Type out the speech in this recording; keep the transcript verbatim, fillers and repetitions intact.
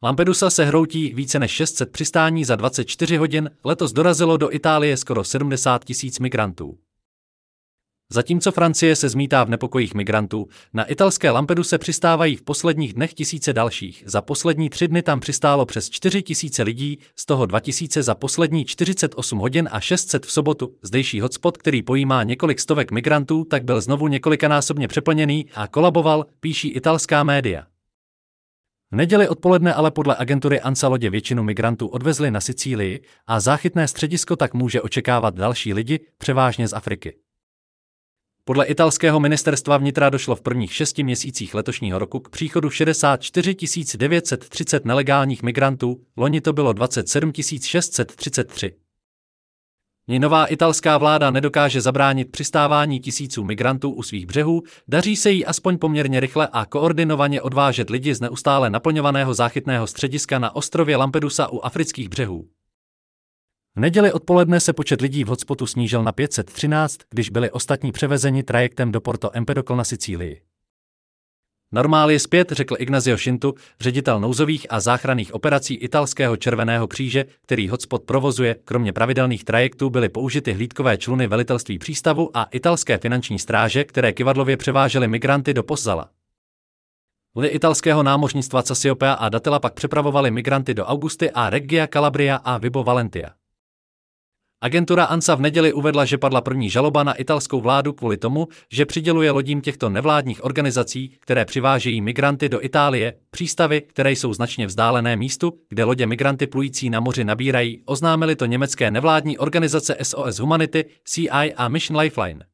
Lampedusa se hroutí více než šest set přistání za dvacet čtyři hodin, letos dorazilo do Itálie skoro sedmdesát tisíc migrantů. Zatímco Francie se zmítá v nepokojích migrantů, na italské Lampeduse přistávají v posledních dnech tisíce dalších. Za poslední tři dny tam přistálo přes čtyři tisíce lidí, z toho dva tisíce za poslední čtyřicet osm hodin a šest set v sobotu. Zdejší hotspot, který pojímá několik stovek migrantů, tak byl znovu několikanásobně přeplněný a kolaboval, píší italská média. V neděli odpoledne ale podle agentury ANSA lodě většinu migrantů odvezli na Sicílii a záchytné středisko tak může očekávat další lidi, převážně z Afriky. Podle italského ministerstva vnitra došlo v prvních šesti měsících letošního roku k příchodu šedesát čtyři tisíc devět set třicet nelegálních migrantů, loni to bylo dvacet sedm tisíc šest set třicet tři. Ni nová italská vláda nedokáže zabránit přistávání tisíců migrantů u svých břehů, daří se jí aspoň poměrně rychle a koordinovaně odvážet lidi z neustále naplňovaného záchytného střediska na ostrově Lampedusa u afrických břehů. V neděli odpoledne se počet lidí v hotspotu snížil na pět set třináct, když byli ostatní převezeni trajektem do Porto Empedocle na Sicílii. Normál je zpět, řekl Ignazio Scintu, ředitel nouzových a záchranných operací italského Červeného kříže, který hotspot provozuje. Kromě pravidelných trajektů byly použity hlídkové čluny velitelství přístavu a italské finanční stráže, které kyvadlově převážely migranty do Pozzala. Lodi italského námořnictva Cassiopea a Datella pak přepravovali migranty do Augusty a Regia Calabria a Vibo Valentia. Agentura ANSA v neděli uvedla, že padla první žaloba na italskou vládu kvůli tomu, že přiděluje lodím těchto nevládních organizací, které přivážejí migranty do Itálie, přístavy, které jsou značně vzdálené místu, kde lodě migranty plující na moři nabírají, oznámili to německé nevládní organizace S O S Humanity, C I a Mission Lifeline.